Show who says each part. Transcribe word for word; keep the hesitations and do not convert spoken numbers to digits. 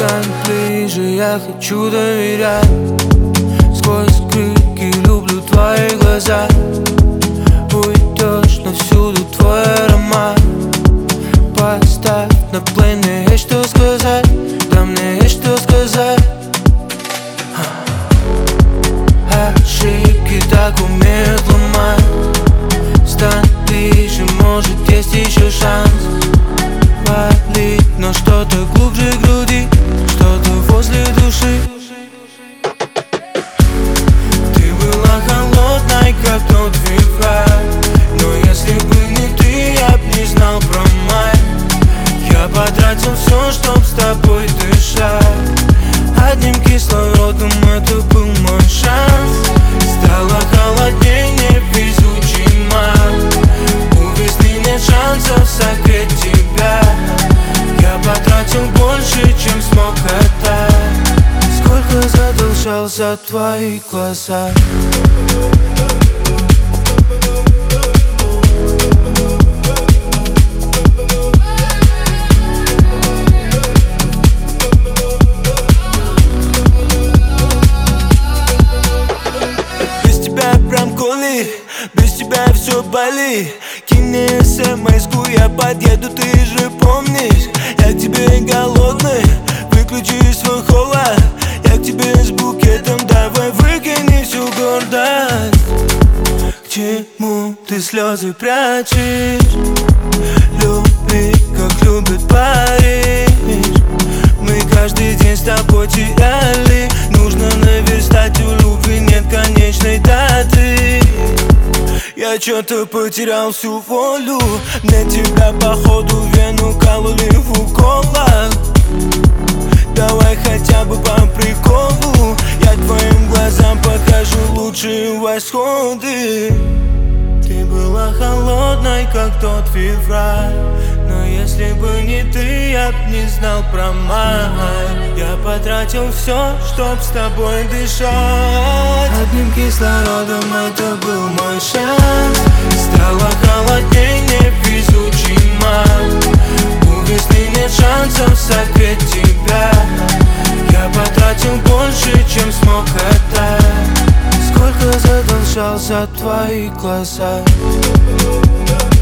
Speaker 1: Стань ближе, я хочу доверять. Сквозь крики люблю твои глаза. Уйдешь, но всюду твой аромат. Поставь на плей, мне есть что сказать. Да, мне есть что сказать. Ошибки так умеют ломать. Стань ближе, может есть еще шанс. Валить, но что-то глубже груди, что-то возле души. Ты была холодной, как тот февраль. Но если бы не ты, я б не знал про май. Я потратил все, чтоб с тобой дышать. Одним кислородом это был мой шанс. Стало холоднее, невезучий май. У весны нет шансов согреть тебя. Я потратил больше, чем смог отдать. Сколько задолжался твои глаза.
Speaker 2: Без тебя все болит. Кинь мне смс-ку, я подъеду, ты же помнишь. Я к тебе голодный, выключи свой холод. Я к тебе с букетом, давай выкини всю гордость. К чему ты слезы прячешь? Люби, как любит Париж. Мы каждый день с тобой теряли. Нужно наверстать, у любви нет конечной даты. Я чё-то потерял всю волю. Мне тебя походу вену кололи в уколах. Давай хотя бы по приколу. Я твоим глазам покажу лучшие восходы. Ты была холодной, как тот февраль. Но если бы не ты, я б не знал про май. Я потратил все, чтоб с тобой дышать.
Speaker 1: Одним кислородом это был мой шанс. Стало холоднее, невезучий май. У весны нет шансов согреть тебя. Я потратил больше, чем смог отдать. Сколько задолжался твои глаза.